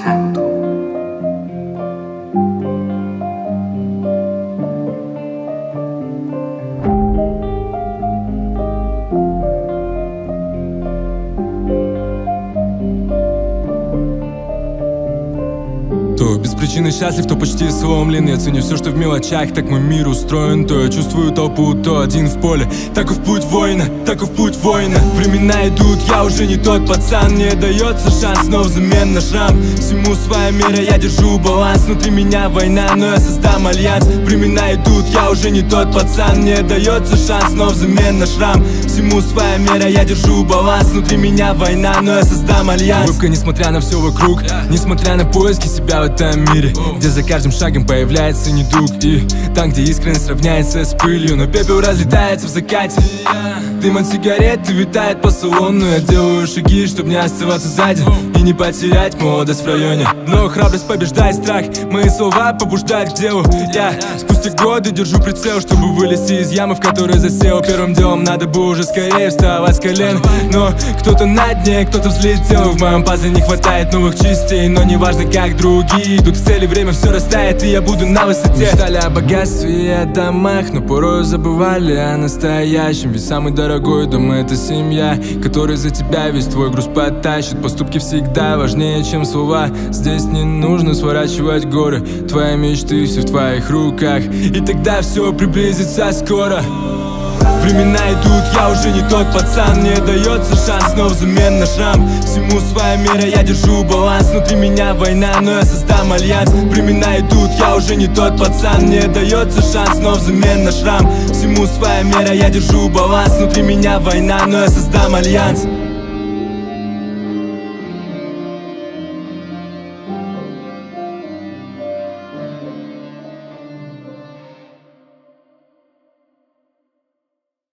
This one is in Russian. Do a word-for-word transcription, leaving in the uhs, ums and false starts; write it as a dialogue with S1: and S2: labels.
S1: Santo.
S2: То без причины счастлив, то почти сломлен. Я ценю все, что в мелочах, так мой мир устроен. То я чувствую толпу, то один в поле. Таков путь воина, таков путь воина. Времена идут, я уже не тот пацан. Мне дается шанс, но взамен на шрам. Всему своя мера, я держу баланс. Внутри меня война, но я создам альянс. Времена идут, я уже не тот пацан. Мне дается шанс, но взамен на шрам. Всему своя мера, я держу баланс. Внутри меня война, но я создам альянс. Улыбка, несмотря на все вокруг, несмотря на поиски себя в этом мире, где за каждым шагом появляется недуг. И там, где искренность равняется с пылью, но пепел разлетается в закате. Дым от сигареты витает по салону. Я делаю шаги, чтобы не оставаться сзади и не потерять молодость в районе. Но храбрость побеждает страх, мои слова побуждают к делу. Я спустя годы держу прицел, чтобы вылезти из ямы, в которой засел. Первым делом надо было уже скорее вставать с колен. Но кто-то на дне, кто-то взлетел. В моем пазле не хватает новых частей, но не важно, как другие идут к цели. Время все растает, и я буду на высоте. Мечтали о богатстве и о домах, но порой забывали о настоящем. Ведь самый дорогой дом — это семья, которая за тебя весь твой груз потащит. Поступки всегда важнее, чем слова. Здесь не нужно сворачивать горы. Твои мечты все в твоих руках, и тогда все приблизится скоро. Времена идут, я уже не тот пацан. Мне дается шанс, но взамен на шрам. Всему своя мера, я держу баланс. Внутри меня война, но я создам альянс. Времена идут, я уже не тот пацан. Мне дается шанс, но взамен на шрам. Всему своя мера, я держу баланс. Внутри меня война, но я создам альянс.